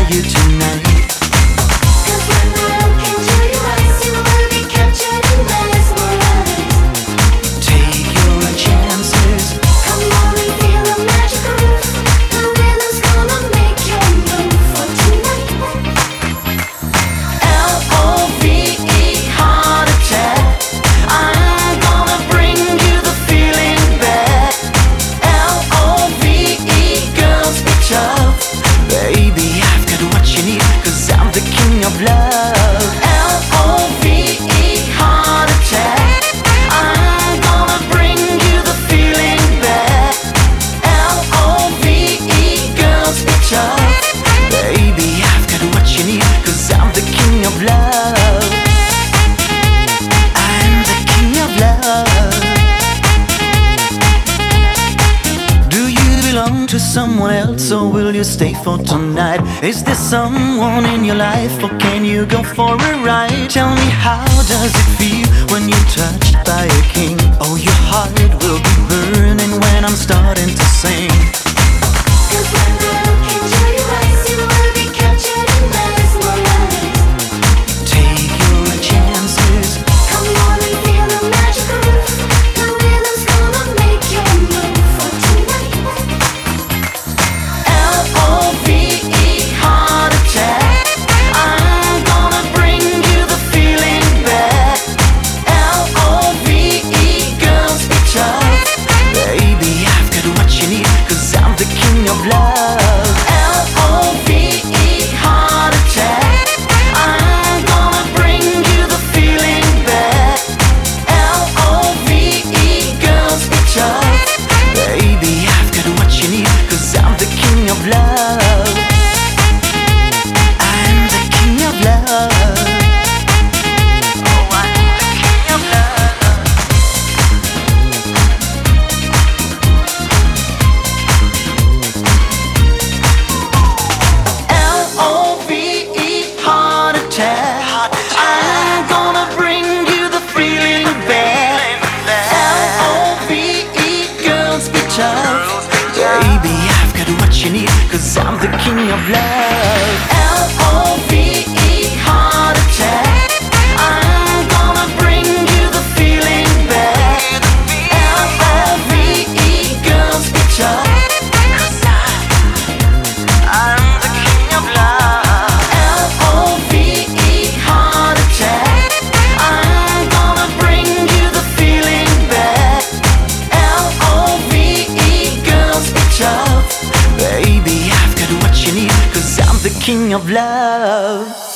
you tonight. Love, L-O-V-E, heart attack. I'm gonna bring you the feeling back. L-O-V-E, girls be tough. Baby, I've got what you need, 'cause I'm the king of love. I'm the king of love. Do you belong to someone else, or will you stay for tonight? Is there someone in your life, or can you go for a ride? Tell me, how does it feel when you're touched by a king? Oh, your heart will be burning when I'm starting to sing. 'Cause when I look into your eyes, you will be captured and mesmerized. Take your chances. Come on and feel the magic groove. The rhythm's gonna make you move for tonight. L-O-V-E, heart attack. I'm gonna bring you the feeling back. L-O-V-E, girls be tough. Baby, I've got what you need, 'cause I'm the king of love. L-O-V-E, heart attack. I'm gonna bring you the feeling back. L-O-V-E, girls be tough. Baby, I've got what you need, 'cause I'm the king of love. I'm the king of love. Oh, I'm the king of love. L-O-V-E, heart attack. I'm gonna bring you the feeling back. L-O-V-E, girls be tough. Baby, I've got what you need, 'cause I'm the king of love. L-O-V-E, heart attack. I'm gonna bring you the feeling back. L-O-V-E, girls be tough. I'm the king of love. L-O-V-E, heart attack. I'm gonna bring you the feeling back. L-O-V-E, girls be tough. Baby, I've got what you need, 'cause I'm the king of love.